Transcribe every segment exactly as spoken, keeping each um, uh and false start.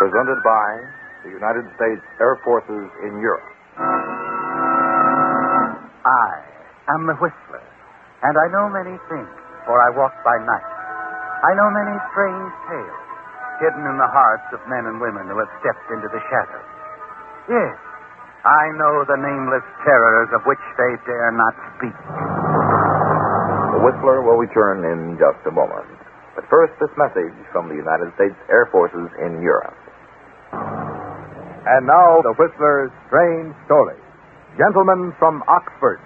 presented by the United States Air Forces in Europe. I am the Whistler, and I know many things, for I walk by night. I know many strange tales, hidden in the hearts of men and women who have stepped into the shadows. Yes, I know the nameless terrors of which they dare not speak. The Whistler will return in just a moment. But first, this message from the United States Air Forces in Europe. And now, the Whistler's strange story. Gentlemen from Oxford.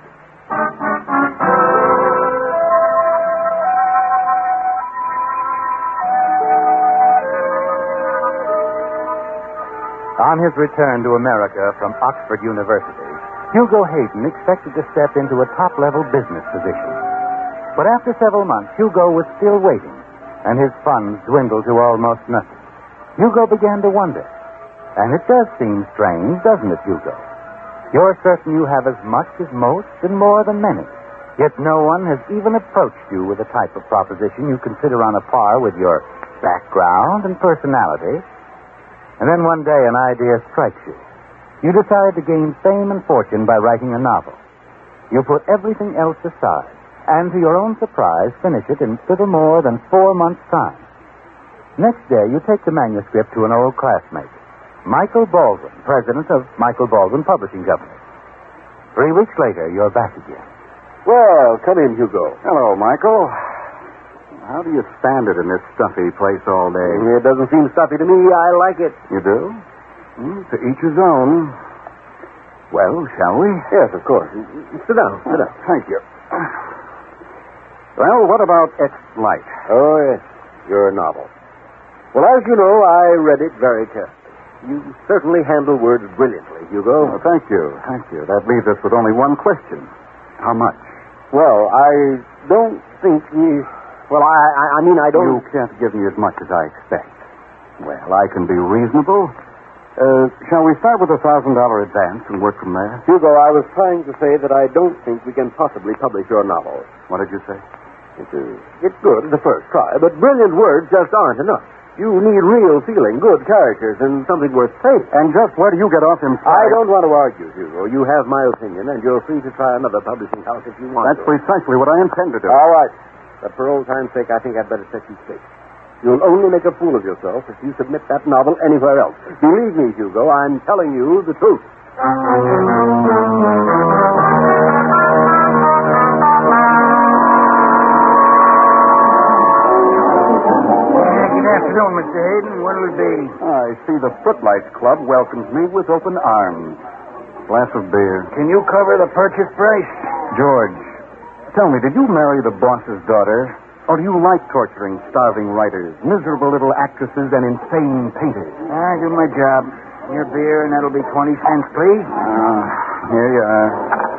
On his return to America from Oxford University, Hugo Hayden expected to step into a top-level business position. But after several months, Hugo was still waiting, and his funds dwindled to almost nothing. Hugo began to wonder. And it does seem strange, doesn't it, Hugo? You're certain you have as much as most and more than many. Yet no one has even approached you with a type of proposition you consider on a par with your background and personality. And then one day an idea strikes you. You decide to gain fame and fortune by writing a novel. You put everything else aside, and to your own surprise, finish it in little more than four months' time. Next day, you take the manuscript to an old classmate, Michael Baldwin, president of Michael Baldwin Publishing Company. Three weeks later, you're back again. Well, come in, Hugo. Hello, Michael. How do you stand it in this stuffy place all day? It doesn't seem stuffy to me. I like it. You do? Hmm, to each his own. Well, shall we? Yes, of course. Sit down. Sit down. Thank you. Well, what about X-Light? Oh, yes. Your novel. Well, as you know, I read it very carefully. You certainly handle words brilliantly, Hugo. Oh, thank you. Thank you. That leaves us with only one question. How much? Well, I don't think we... Well, I, I, I mean, I don't... You can't give me as much as I expect. Well, I can be reasonable. Uh, shall we start with a thousand dollar advance and work from there? Hugo, I was trying to say that I don't think we can possibly publish your novel. What did you say? It's, uh, it's good at the first try, but brilliant words just aren't enough. You need real feeling, good characters, and something worth saying. And just where do you get off himself? I don't want to argue, Hugo. You have my opinion, and you're free to try another publishing house if you want That's to. precisely what I intend to do. All right. But for old time's sake, I think I'd better set you straight. You'll only make a fool of yourself if you submit that novel anywhere else. Believe me, Hugo, I'm telling you the truth. Good afternoon, Mister Hayden. What'll it be? I see the Footlights Club welcomes me with open arms. Glass of beer. Can you cover the purchase price? George, tell me, did you marry the boss's daughter? Or do you like torturing starving writers, miserable little actresses, and insane painters? I do my job. Your beer, and that'll be twenty cents, please. Ah, here you are.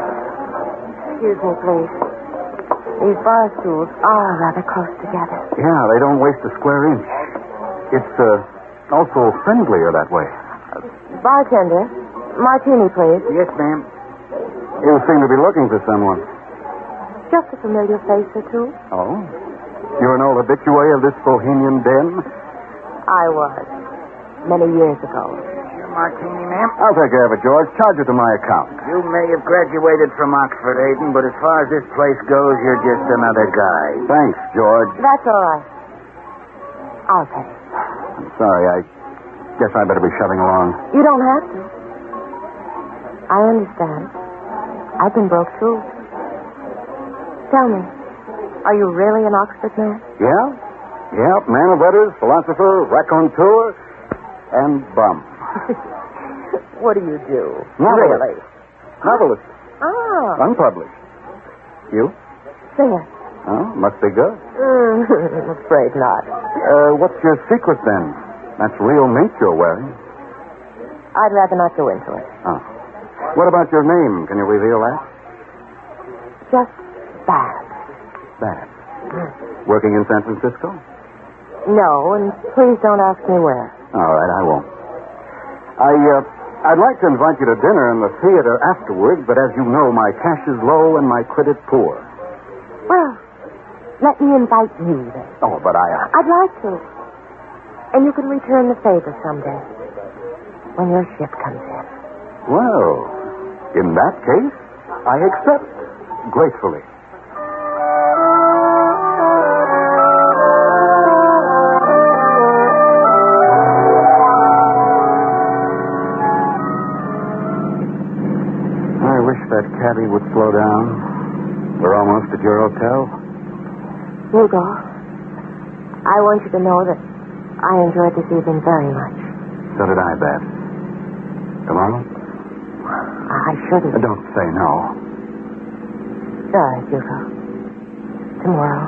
Excuse me, please. These bar stools are rather close together. Yeah, they don't waste a square inch. It's uh, also friendlier that way. Uh, bartender, martini, please. Yes, ma'am. You seem to be looking for someone. Just a familiar face or two. Oh? You're an old habitué of this bohemian den? I was. Many years ago. Your martini, ma'am? I'll take care of it, George. Charge it to my account. You may have graduated from Oxford, Hayden, but as far as this place goes, you're just another guy. Thanks, George. That's all right. I'll pay. I'm sorry. I guess I better be shoving along. You don't have to. I understand. I've been broke, too. Tell me, are you really an Oxford man? Yeah? Yeah, man of letters, philosopher, raconteur, and bum. What do you do? Novelist. Really? Novelist. Ah. Unpublished. You? Singer. Oh, must be good. Mm, I'm afraid not. Uh, what's your secret, then? That's real meat you're wearing. I'd rather not go into it. Oh. What about your name? Can you reveal that? Just Bab. Bab. Working in San Francisco? No, and please don't ask me where. All right, I won't. I, uh, I'd like to invite you to dinner in the theater afterwards, but as you know, my cash is low and my credit poor. Well, let me invite you then. Oh, but I... Uh... I'd like to. And you can return the favor someday. When your ship comes in. Well, in that case, I accept gratefully. I wish that cabbie would slow down. We're almost at your hotel. Hugo, I want you to know that I enjoyed this evening very much. So did I, Babs. Tomorrow? I shouldn't. Don't say no. Sure, Hugo. Tomorrow.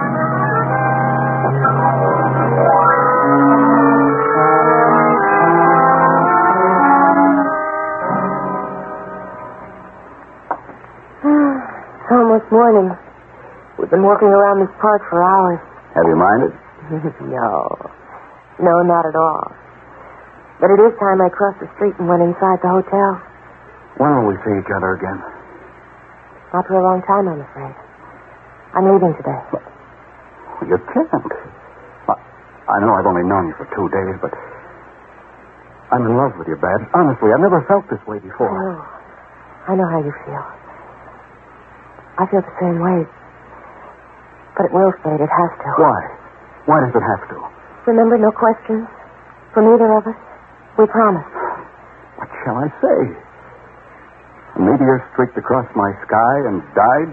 It's almost morning. We've been walking around this park for hours. Have you minded? No. No, not at all. But it is time I crossed the street and went inside the hotel. When will we see each other again? Not for a long time, I'm afraid. I'm leaving today. You can't. I know I've only known you for two days, but I'm in love with you, Babs. Honestly, I've never felt this way before. I know. I know how you feel. I feel the same way. But it will fade. It has to. Why? Why does it have to? Remember, no questions from either of us. We promised. What shall I say? A meteor streaked across my sky and died?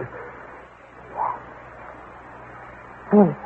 Please.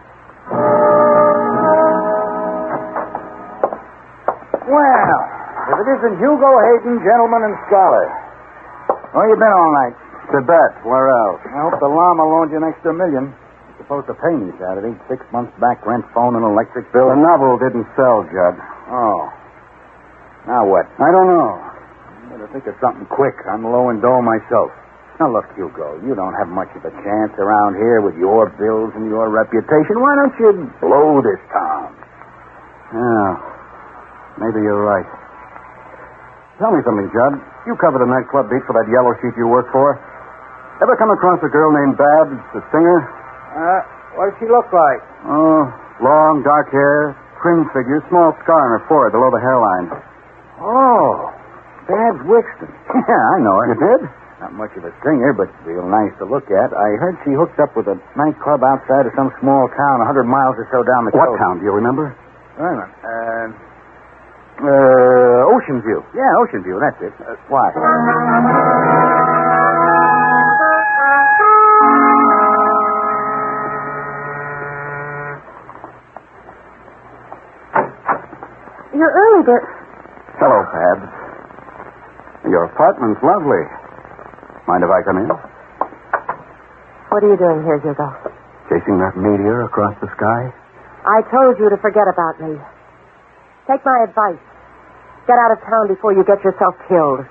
Well, if it isn't Hugo Hayden, gentleman and scholar. Where you been all night? Tibet. Where else? I hope the llama loaned you an extra million. You're supposed to pay me Saturday. Six months back, rent, phone, and electric bill. The novel didn't sell, Judd. Oh. Now what? I don't know. Better think of something quick. I'm low and dull myself. Now, look, Hugo, you don't have much of a chance around here with your bills and your reputation. Why don't you blow this town? Yeah. Maybe you're right. Tell me something, Judd. You cover the nightclub beat for that yellow sheet you work for. Ever come across a girl named Babs, the singer? Uh, what does she look like? Oh, long, dark hair, trim figure, small scar on her forehead below the hairline. Oh, Babs Wixton. Yeah, I know her. You did? Not much of a singer, but real nice to look at. I heard she hooked up with a nightclub outside of some small town a hundred miles or so down the What coast. town, do you remember? Wait a minute. Uh, uh, Ocean View. Yeah, Ocean View, that's it. Uh, why? You're early, Bert. Hello, Babs. Your apartment's lovely. Mind if I come in? What are you doing here, Hugo? Chasing that meteor across the sky? I told you to forget about me. Take my advice. Get out of town before you get yourself killed.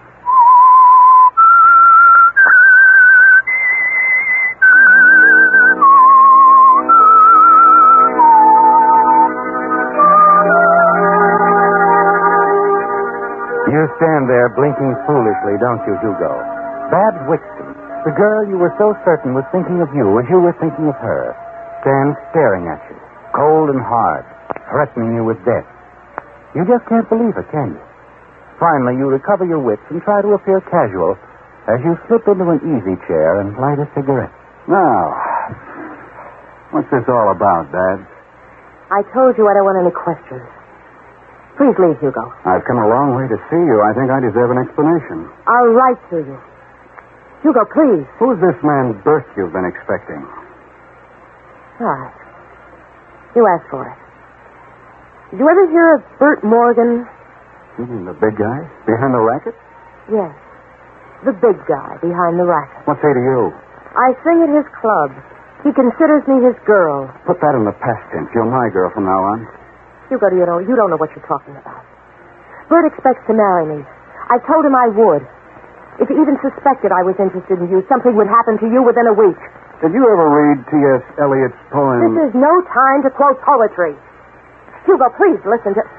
You stand there blinking foolishly, don't you, Hugo? Babs Wixton, the girl you were so certain was thinking of you as you were thinking of her, stands staring at you, cold and hard, threatening you with death. You just can't believe it, can you? Finally, you recover your wits and try to appear casual as you slip into an easy chair and light a cigarette. Now, what's this all about, Babs? I told you I don't want any questions. Please leave, Hugo. I've come a long way to see you. I think I deserve an explanation. I'll write to you. Hugo, please. Who's this man Bert you've been expecting? All right. You asked for it. Did you ever hear of Bert Morgan? You mean the big guy behind the racket? Yes. The big guy behind the racket. What's he to you? I sing at his club. He considers me his girl. Put that in the past tense. You're my girl from now on. Hugo, you know, you don't know what you're talking about. Bert expects to marry me. I told him I would. If he even suspected I was interested in you, something would happen to you within a week. Did you ever read T S Eliot's poem? This is no time to quote poetry. Hugo, please listen to...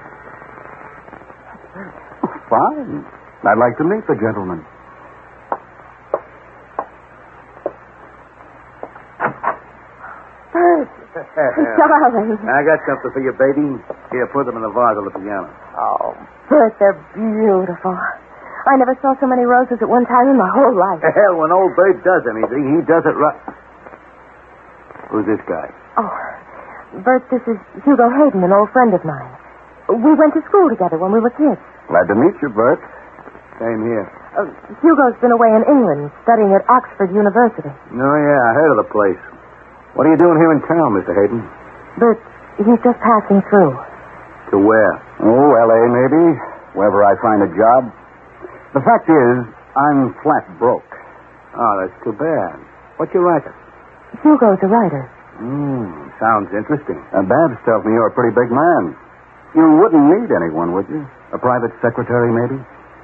Oh, fine. I'd like to meet the gentleman. Bert. Darling. I got something for you, baby. Here, put them in the vase on the piano. Oh, Bert, they're beautiful. I never saw so many roses at one time in my whole life. Hell, when old Bert does anything, he does it right. Who's this guy? Oh, Bert, this is Hugo Hayden, an old friend of mine. We went to school together when we were kids. Glad to meet you, Bert. Same here. Uh, Hugo's been away in England studying at Oxford University. No, yeah, I heard of the place. What are you doing here in town, Mister Hayden? Bert, he's just passing through. To where? Oh, L A maybe. Wherever I find a job. The fact is, I'm flat broke. Oh, that's too bad. What you writing? Hugo's a writer. Hmm, sounds interesting. Uh, Babs tells me you're a pretty big man. You wouldn't need anyone, would you? A private secretary, maybe?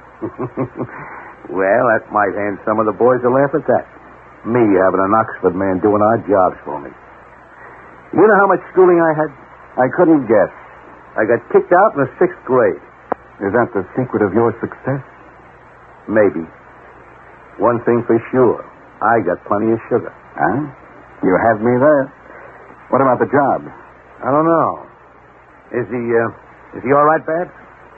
Well, that might hand some of the boys to laugh at that. Me having an Oxford man doing our jobs for me. You know how much schooling I had? I couldn't guess. I got kicked out in the sixth grade. Is that the secret of your success? Maybe. One thing for sure. I got plenty of sugar. Huh? You have me there. What about the job? I don't know. Is he, uh, is he all right, Babs?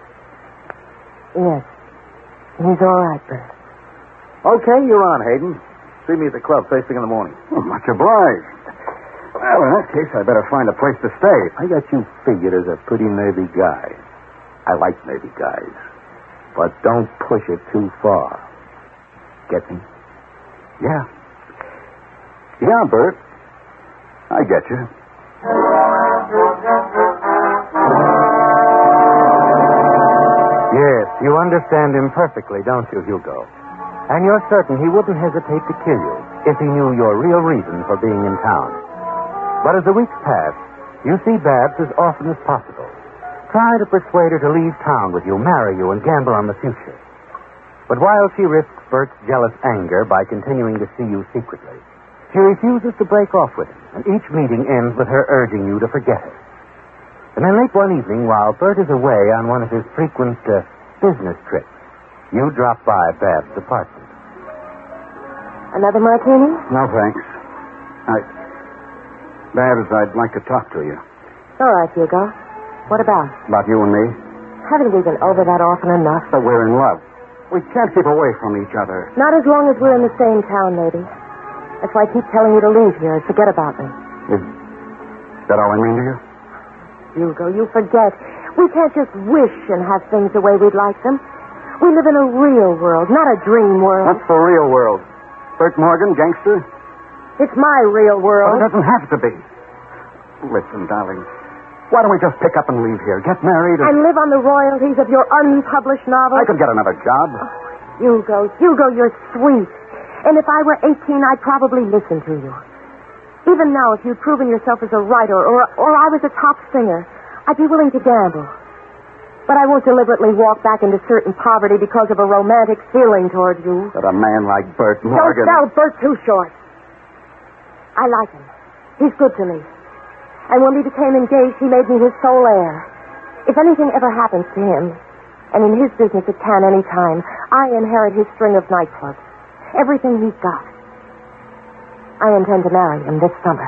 Yes. He's all right, Bert. Okay, you're on, Hayden. See me at the club first thing in the morning. Oh, much obliged. Well, in that case, I better find a place to stay. I got you figured as a pretty nervy guy. I like nervy guys. But don't push it too far. Get me? Yeah. Yeah, Bert. I get you. Yes, you understand him perfectly, don't you, Hugo? And you're certain he wouldn't hesitate to kill you if he knew your real reason for being in town. But as the weeks pass, you see Babs as often as possible. Try to persuade her to leave town with you, marry you, and gamble on the future. But while she risks Bert's jealous anger by continuing to see you secretly, she refuses to break off with him, and each meeting ends with her urging you to forget her. And then late one evening, while Bert is away on one of his frequent uh, business trips, you drop by Babs' apartment. Another martini? No, thanks. I... Babs, I'd like to talk to you. All right, Hugo. What about? About you and me? Haven't we been over that often enough? That we're in love. We can't keep away from each other. Not as long as we're in the same town, maybe. That's why I keep telling you to leave here and forget about me. Is that all I mean to you? Hugo, you forget. We can't just wish and have things the way we'd like them. We live in a real world, not a dream world. What's the real world? Bert Morgan, gangster? It's my real world. But it doesn't have to be. Listen, darling. Why don't we just pick up and leave here? Get married and... And live on the royalties of your unpublished novel? I could get another job. Oh, Hugo, Hugo, you're sweet. And if I were eighteen, I'd probably listen to you. Even now, if you'd proven yourself as a writer or, or I was a top singer, I'd be willing to gamble. But I won't deliberately walk back into certain poverty because of a romantic feeling toward you. But a man like Bert Morgan... Don't sell Bert too short. I like him. He's good to me. And when we became engaged, he made me his sole heir. If anything ever happens to him, and in his business it can any time, I inherit his string of nightclubs. Everything he's got. I intend to marry him this summer.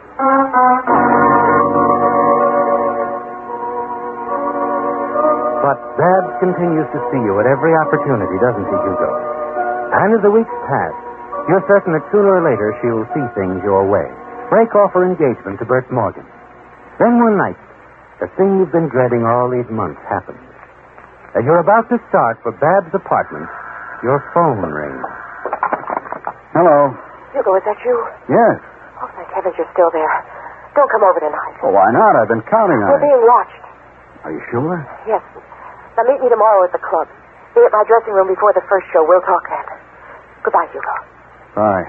But Babs continues to see you at every opportunity, doesn't she, Hugo? And as the weeks pass, you're certain that sooner or later she'll see things your way. Break off her engagement to Bert Morgan. Then one night, the thing you've been dreading all these months happens. As you're about to start for Babs' apartment, your phone rings. Hello. Hugo, is that you? Yes. Oh, thank heavens you're still there. Don't come over tonight. Oh, why not? I've been counting on We're it. being watched. Are you sure? Yes. Now meet me tomorrow at the club. Be at my dressing room before the first show. We'll talk then. Goodbye, Hugo. Bye.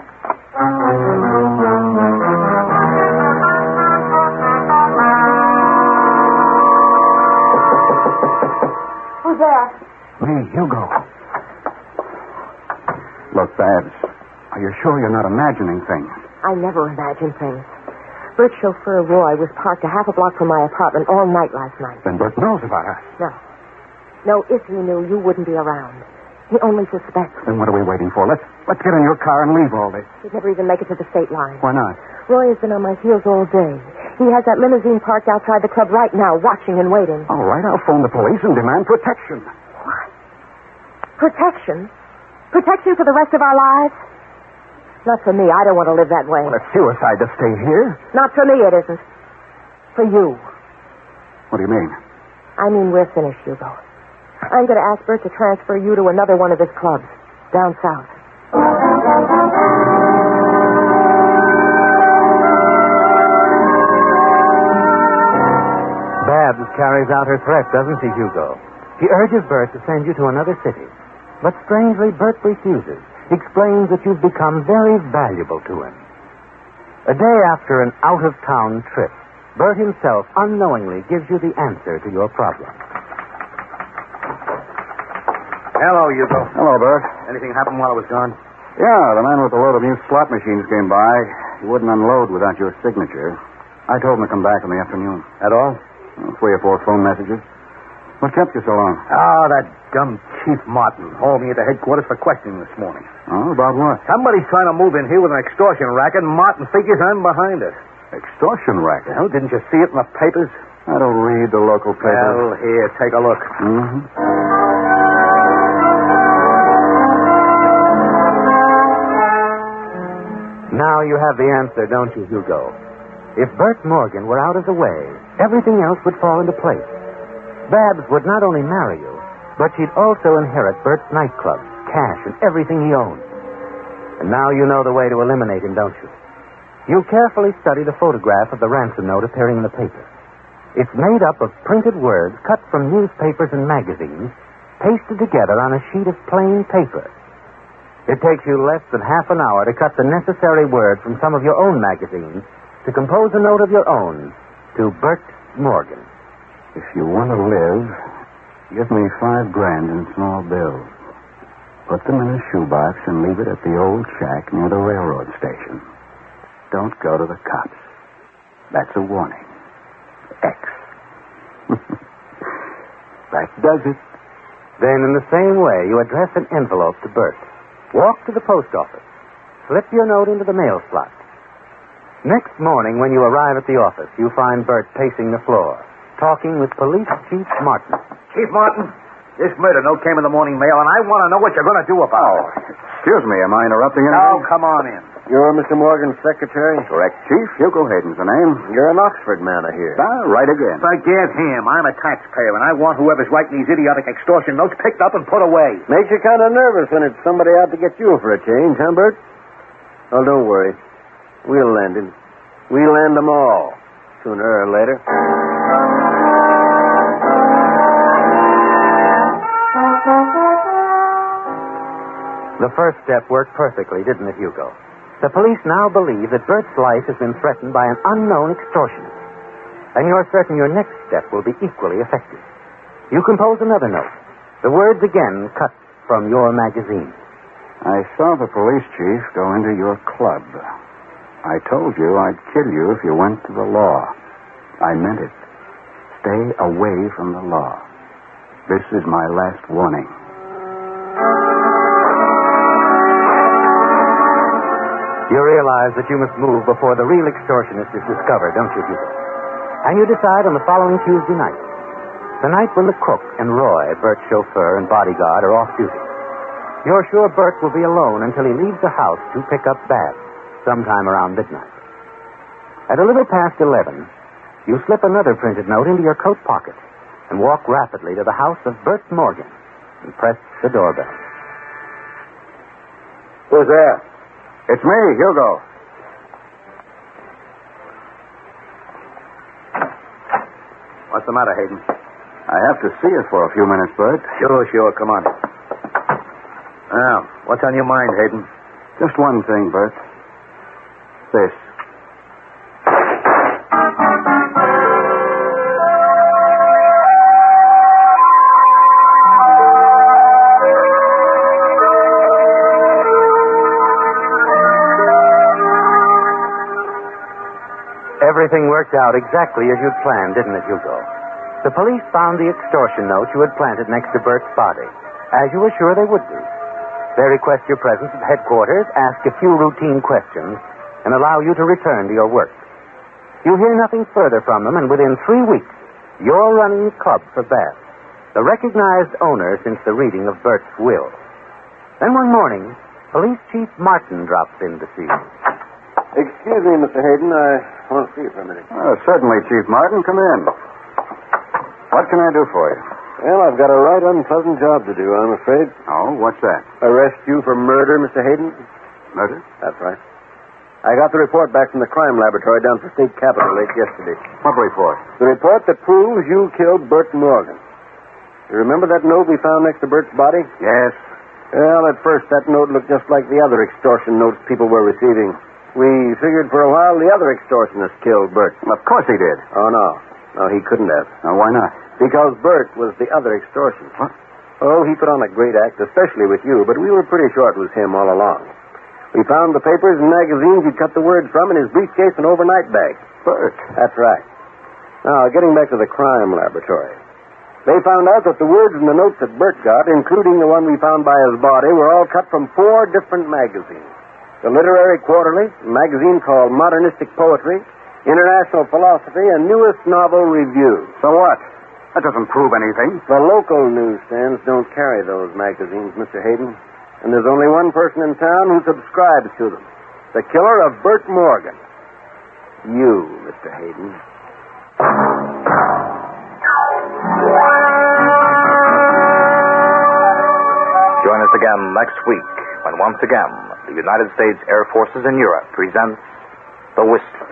Who's there? Me, Hugo. Look, Babs, are you sure you're not imagining things? I never imagine things. Bert's chauffeur, Roy, was parked a half a block from my apartment all night last night. Then Bert knows about us. No. No, if he knew, you wouldn't be around. He only suspects. Then what are we waiting for? Let's let's get in your car and leave all this. He'd never even make it to the state line. Why not? Roy has been on my heels all day. He has that limousine parked outside the club right now, watching and waiting. All right, I'll phone the police and demand protection. What? Protection? Protection for the rest of our lives? Not for me. I don't want to live that way. Well, it's suicide to stay here. Not for me, it isn't. For you. What do you mean? I mean, we're finished, Hugo. I'm going to ask Bert to transfer you to another one of his clubs, down south. Babs carries out her threat, doesn't she, Hugo? She urges Bert to send you to another city. But strangely, Bert refuses. Explains that you've become very valuable to him. A day after an out-of-town trip, Bert himself unknowingly gives you the answer to your problem. Hello, Hugo. Hello, Bert. Anything happened while I was gone? Yeah, the man with the load of new slot machines came by. He wouldn't unload without your signature. I told him to come back in the afternoon. At all? Well, three or four phone messages. What kept you so long? Oh, that dumb Chief Martin hauled me into headquarters for questioning this morning. Oh, about what? Somebody's trying to move in here with an extortion racket, and Martin figures I'm behind it. Extortion racket? Well, didn't you see it in the papers? I don't read the local papers. Well, here, take a look. Mm-hmm. Now you have the answer, don't you, Hugo? If Bert Morgan were out of the way, everything else would fall into place. Babs would not only marry you, but she'd also inherit Bert's nightclub, cash, and everything he owned. And now you know the way to eliminate him, don't you? You carefully study the photograph of the ransom note appearing in the paper. It's made up of printed words cut from newspapers and magazines, pasted together on a sheet of plain paper. It takes you less than half an hour to cut the necessary words from some of your own magazines to compose a note of your own to Bert Morgan. If you want to live, give me five grand in small bills. Put them in a shoebox and leave it at the old shack near the railroad station. Don't go to the cops. That's a warning. X. That does it. Then, in the same way, you address an envelope to Bert. Walk to the post office. Slip your note into the mail slot. Next morning, when you arrive at the office, you find Bert pacing the floor, talking with Police Chief Martin. Chief Martin, this murder note came in the morning mail, and I want to know what you're going to do about Oh, it. excuse me. Am I interrupting anything? Now, come on in. You're Mister Morgan's secretary? Correct, Chief. Hugo Hayden's the name. You're an Oxford man, I hear. Ah, right again. Forget him. I'm a taxpayer, and I want whoever's writing these idiotic extortion notes picked up and put away. Makes you kind of nervous when it's somebody out to get you for a change, huh, Bert? Oh, don't worry. We'll land him. We'll land them all, sooner or later. The first step worked perfectly, didn't it, Hugo? The police now believe that Bert's life has been threatened by an unknown extortionist. And you're certain your next step will be equally effective. You compose another note. The words again cut from your magazine. I saw the police chief go into your club. I told you I'd kill you if you went to the law. I meant it. Stay away from the law. This is my last warning. You realize that you must move before the real extortionist is discovered, don't you, Hugo? And you decide on the following Tuesday night. The night when the cook and Roy, Bert's chauffeur and bodyguard, are off duty. You're sure Bert will be alone until he leaves the house to pick up Babs, sometime around midnight. At a little past eleven, you slip another printed note into your coat pocket and walk rapidly to the house of Bert Morgan and press the doorbell. Who's there? It's me, Hugo. What's the matter, Hayden? I have to see you for a few minutes, Bert. Sure, sure. Come on. Now, what's on your mind, Hayden? Just one thing, Bert. This. Everything worked out exactly as you'd planned, didn't it, Hugo? The police found the extortion note you had planted next to Bert's body. as you were sure they would do. They request your presence at headquarters, ask a few routine questions, and allow you to return to your work. You hear nothing further from them, and within three weeks, you're running the club for Babs, the recognized owner since the reading of Bert's will. Then one morning, Police Chief Martin drops in to see you. Excuse me, Mister Hayden. I want to see you for a minute. Oh, certainly, Chief Martin. Come in. What can I do for you? Well, I've got a right unpleasant job to do, I'm afraid. Oh, what's that? Arrest you for murder, Mister Hayden? Murder? That's right. I got the report back from the crime laboratory down for State Capitol late yesterday. What report? The report that proves you killed Bert Morgan. You remember that note we found next to Bert's body? Yes. Well, at first that note looked just like the other extortion notes people were receiving. We figured for a while the other extortionist killed Bert. Of course he did. Oh, no. No, he couldn't have. Now, why not? Because Bert was the other extortion. What? Oh, he put on a great act, especially with you, but we were pretty sure it was him all along. We found the papers and magazines he'd cut the words from in his briefcase and overnight bag. Bert. That's right. Now, getting back to the crime laboratory. They found out that the words in the notes that Bert got, including the one we found by his body, were all cut from four different magazines. The Literary Quarterly, a magazine called Modernistic Poetry, International Philosophy, and Newest Novel Review. So what? That doesn't prove anything. The local newsstands don't carry those magazines, Mister Hayden. And there's only one person in town who subscribes to them. The killer of Bert Morgan. You, Mister Hayden. Join us again next week when once again the United States Air Forces in Europe presents The Whistler.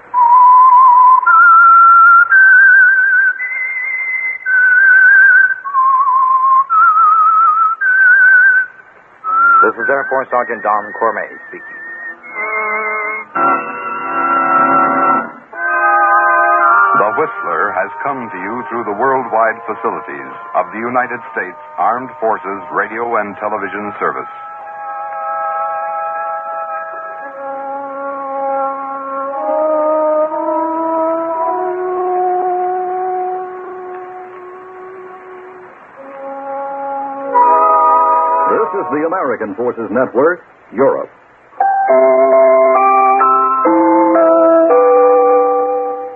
This is Air Force Sergeant Don Cormay speaking. The Whistler has come to you through the worldwide facilities of the United States Armed Forces Radio and Television Service. This is the American Forces Network, Europe.